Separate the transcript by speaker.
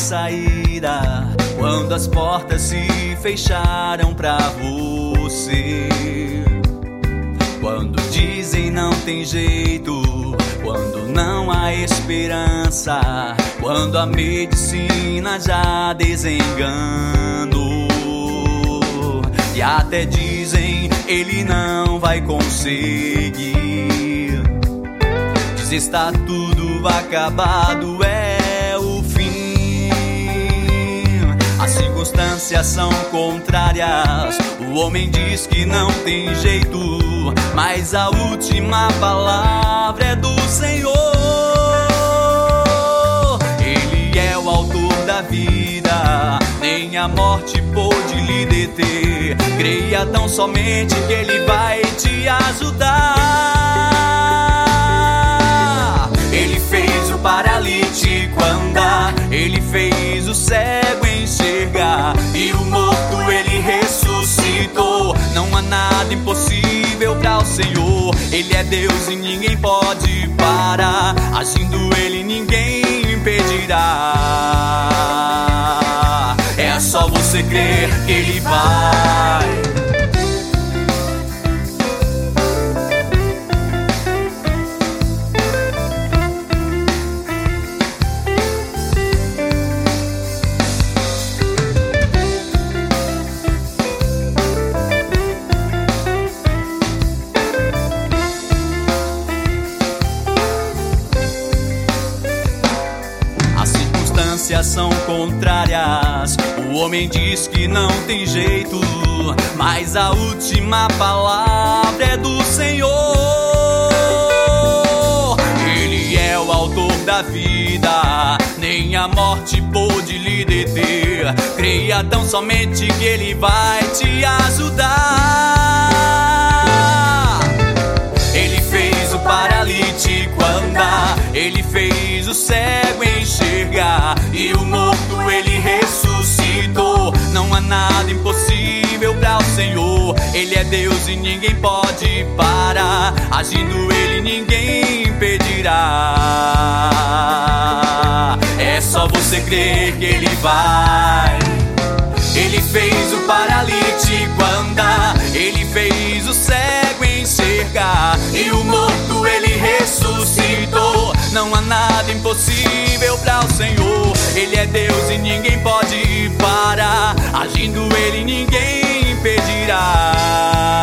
Speaker 1: saída quando as portas se fecharam pra você. Quando dizem não tem jeito, quando não há esperança, quando a medicina já desenganou e até dizem ele não vai conseguir. Diz está tudo acabado, é o fim. As circunstâncias são contrárias, o homem diz que não tem jeito, mas a última palavra é do Senhor. Ele é o autor da vida, nem a morte pôde lhe deter. Creia tão somente que Ele vai te ajudar. Ele fez o paralítico andar, Ele fez o cego enxergar, e o morto Ele ressuscitou. Não há nada impossível para o Senhor. Ele é Deus e ninguém pode parar, agindo Ele ninguém impedirá. É só você crer que Ele vai. São contrárias, o homem diz que não tem jeito, mas a última palavra é do Senhor. Ele é o autor da vida, nem a morte pôde lhe deter. Creia tão somente que Ele vai te ajudar. Ele fez o paralítico andar, Ele fez o cego enxergar, e o morto Ele ressuscitou. Não há nada impossível para o Senhor. Ele é Deus e ninguém pode parar, agindo Ele ninguém impedirá. É só você crer que Ele vai. Ele fez o paralítico andar, Ele fez o cego enxergar, e o morto Ele ressuscitou. Não há nada impossível para o Senhor. Ele é Deus e ninguém pode parar, agindo Ele ninguém impedirá.